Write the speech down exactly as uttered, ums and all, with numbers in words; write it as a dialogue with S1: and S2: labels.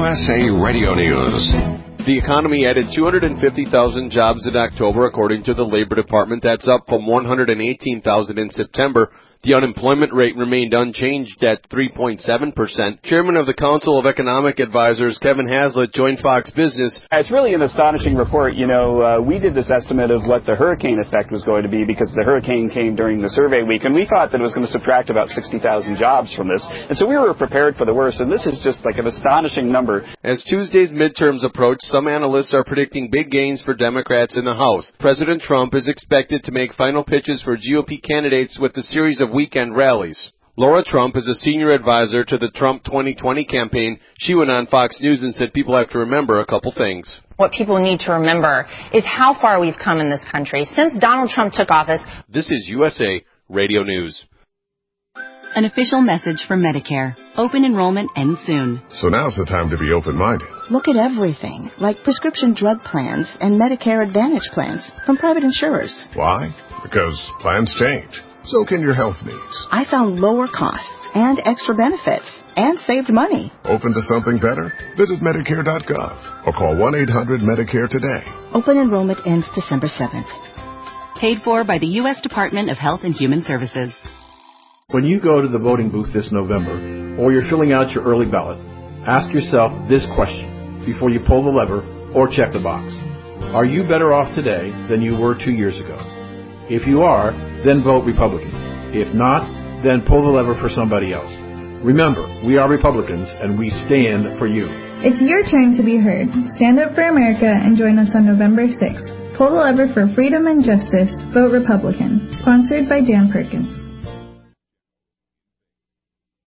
S1: U S A Radio News.
S2: The economy added two hundred fifty thousand jobs in October, according to the Labor Department. That's up from one hundred eighteen thousand in September. The unemployment rate remained unchanged at three point seven percent. Chairman of the Council of Economic Advisors, Kevin Haslett, joined Fox Business.
S3: It's really an astonishing report. You know, uh, we did this estimate of what the hurricane effect was going to be because the hurricane came during the survey week, and we thought that it was going to subtract about sixty thousand jobs from this. And so we were prepared for the worst, and this is just like an astonishing number.
S2: As Tuesday's midterms approach, some analysts are predicting big gains for Democrats in the House. President Trump is expected to make final pitches for G O P candidates with a series of weekend rallies. Laura Trump is a senior advisor to the Trump twenty twenty campaign. She went on Fox News and said people have to remember a couple things.
S4: What people need to remember is how far we've come in this country since Donald Trump took office.
S2: This is U S A Radio News.
S5: An official message from Medicare. Open enrollment ends soon.
S6: So now's the time to be open-minded.
S7: Look at everything, like prescription drug plans and Medicare Advantage plans from private insurers.
S6: Why? Because plans change. So can your health needs.
S7: I found lower costs and extra benefits and saved money.
S6: Open to something better? Visit Medicare dot gov or call one eight hundred Medicare today.
S7: Open enrollment ends December seventh.
S5: Paid for by the U S Department of Health and Human Services.
S8: When you go to the voting booth this November, or you're filling out your early ballot, ask yourself this question before you pull the lever or check the box. Are you better off today than you were two years ago? If you are, then vote Republican. If not, then pull the lever for somebody else. Remember, we are Republicans, and we stand for you.
S9: It's your turn to be heard. Stand up for America and join us on November sixth. Pull the lever for freedom and justice. Vote Republican. Sponsored by Dan Perkins.